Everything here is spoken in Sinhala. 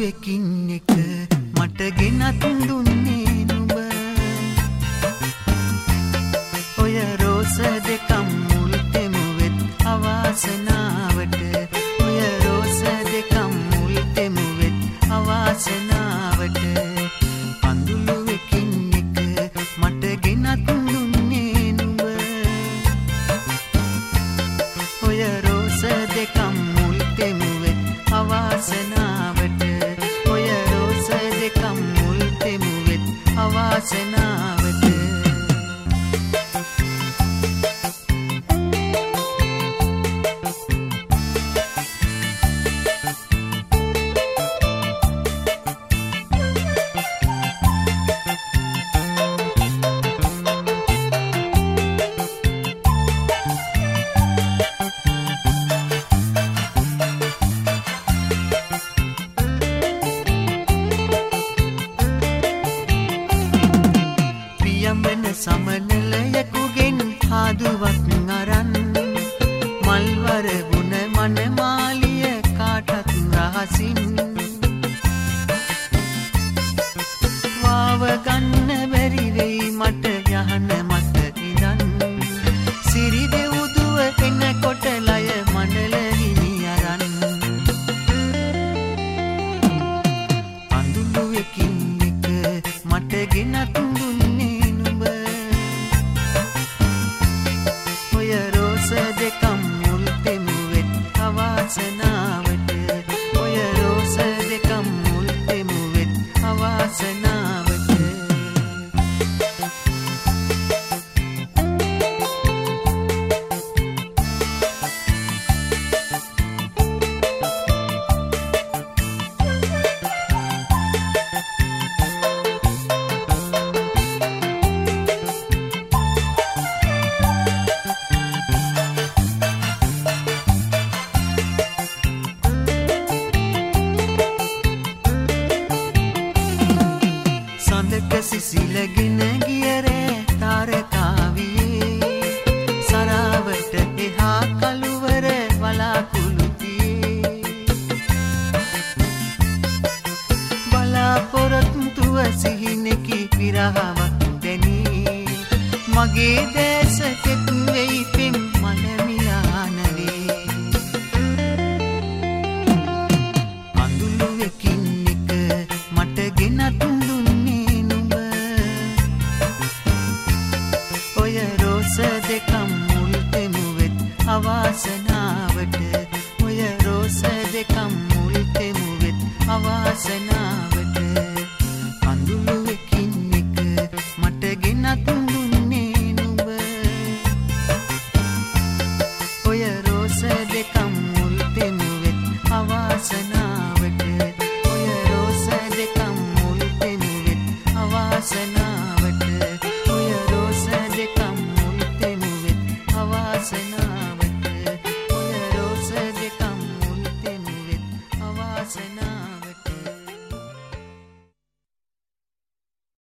එකින් එක මට ගෙනත් දුන්නේ නුඹ ඔය රෝස දෙකම් මුල් තෙමුවෙත් අවාසනාවට ඔය රෝස දෙකම් මුල් තෙමුවෙත් අවාසනාවට පඳුළු එකින් එක මට ගෙනත් දුන්නේ නුඹ ඔය රෝස දෙකම් මුල් තෙමුවෙත් අවාසනාවට ඔය රෝස දෙකම් මුල් තෙමුවෙත් අවාසනාවට සමනලයකුගෙන් හාදුවක් අරන් මල්වර ගුණ මනමාලිය කාටත් රහසින් වාව ගන්න බැරි වෙයි මට යහන මත ඉඳන් සිරි දෙවුදුව එනකොට ලය මනල හිමි අරන් අඳුළු එකින් එක මට ගෙනත් දුන්නේ දෙකම් මුල් තෙමුවෙත් අවාසනාවට ඔය රෝස දෙකම් මුල් තෙමුවෙත් අවාසනාවට සිසිලගෙන ගියරේ තාරකාවියේ සරාවට එහා කළුවර වලාකුළුතියේ බලාපොරොත්තුව සිහිනෙකි විරහවක් දැනී මගේ දැස කෙත් වෙයි පෙම් මලමිලානවේ අඳුළු එකින් එක මට ගෙනත් දෙකම් මුල් තෙමුවෙත් අවාසනාවට ඔය රෝස දෙකම් මුල් තෙමුවෙත් අවාසනාවට